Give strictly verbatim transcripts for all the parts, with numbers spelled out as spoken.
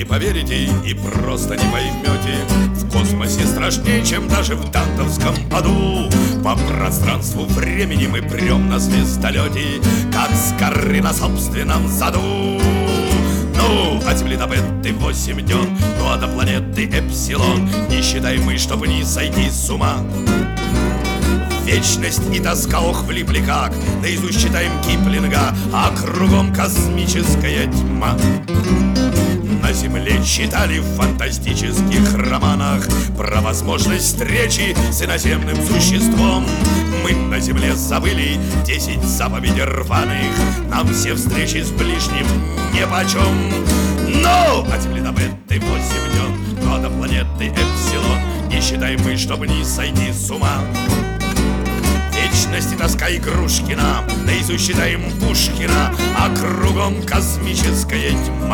поверите и просто не поймете. В космосе страшнее, чем даже в дантовском аду. По пространству времени мы прем на звездолете, как с горы на собственном заду. Ну, от Земли до Беты восемь дён, ну а до планеты Эпсилон не считаем мы, чтобы не сойти с ума. Вечность и тоска, ох, влипли как, наизусть читаем Киплинга, а кругом космическая тьма. На Земле читали в фантастических романах про возможность встречи с иноземным существом. Мы на Земле забыли десять заповедей рваных, нам все встречи с ближним нипочем. Но от Земли до Беты восемь дён, но до планеты Эпсилон не считаем мы, чтобы не сойти с ума. Вечность и тоска Игрушкина, наизусть читаем Пушкина, а кругом космическая тьма.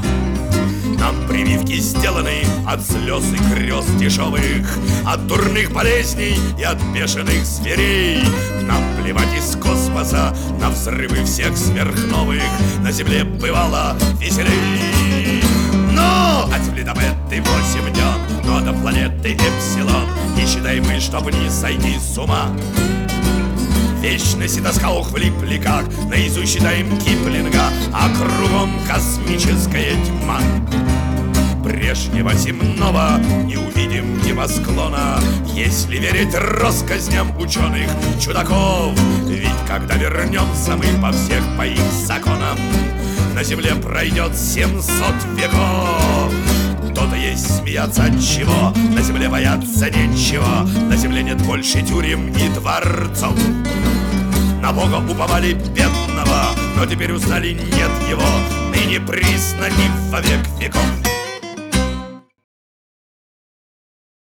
Нам прививки сделаны от слез и грез дешевых, от дурных болезней и от бешеных зверей. Нам плевать из космоса на взрывы всех сверхновых, на Земле бывало веселей. Но от Земли до Беты восемь дён, но до планеты Эпсилон не считаем мы, чтобы не сойти с ума. Вечность и тоска, ох, влипли как, наизусть читаем Киплинга, а кругом космическая тьма. Прежнего земного не увидим небосклона, если верить россказням ученых чудаков. Ведь когда вернемся мы по всех по их законам, на Земле пройдет семьсот веков. Кто-то есть смеяться от чего, на Земле бояться нечего, на Земле нет больше тюрем и дворцов. На Бога уповали бедного, но теперь узнали, нет его, ныне признан и во век веков.